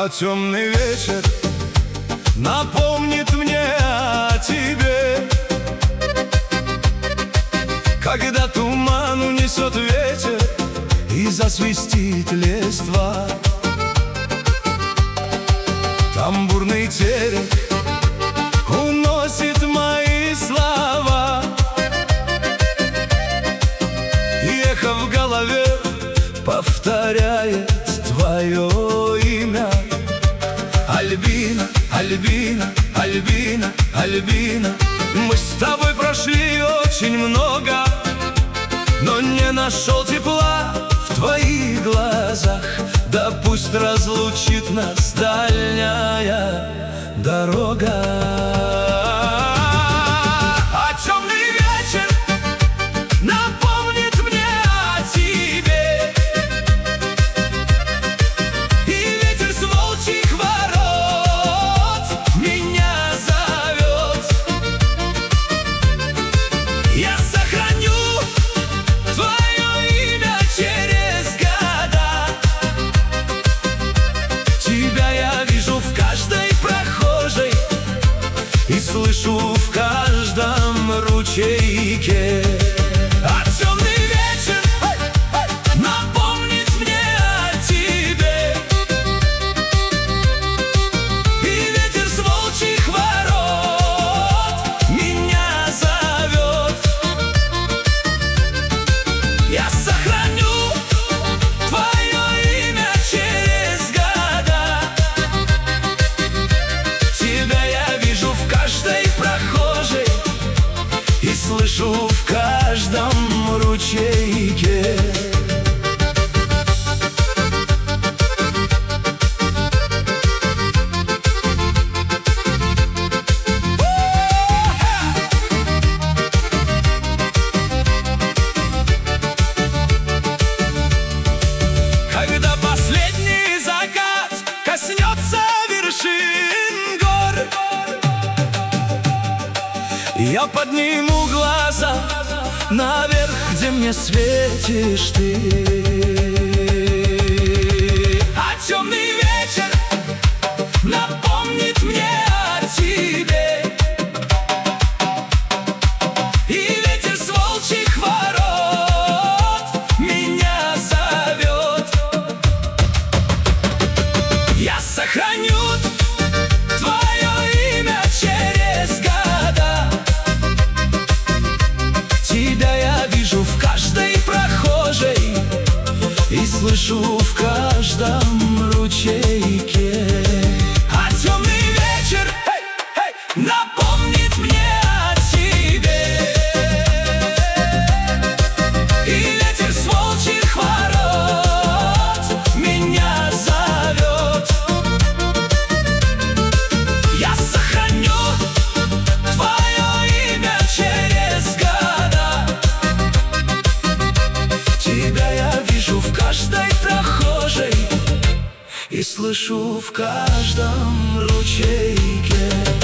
А темный вечер напомнит мне о тебе, когда туман унесет ветер и засвистит листва. Тамбурный терек уносит мои слова, и эхо в голове повторяет твое имя. Альбина, Альбина, Альбина, Альбина. Мы с тобой прошли очень много, но не нашел тепла в твоих глазах. Да пусть разлучит нас дальняя дорога. Слышу в каждом ручейке. А темный вечер напомнит мне о тебе, и ветер с волчьих ворот меня зовет. Я сохраню твое имя через года. Тебя я вижу в каждой прохожей и слышу в каждом ручейке. Когда последний закат коснется вершин гор, я подниму глаза наверх, где мне светишь ты. А темный вечер напомнит мне о тебе, и ветер с волчьих ворот меня зовет. Я сохраню твое имя через года. Тебя я вижу в каждой прохожей и слышу в каждом ручейке. А темный вечер напомнит мне о тебе, и ветер с волчьих ворот меня зовет. Я сохраню твое имя через года. Тебя я вижу в каждой прохожей и слышу в каждом ручейке.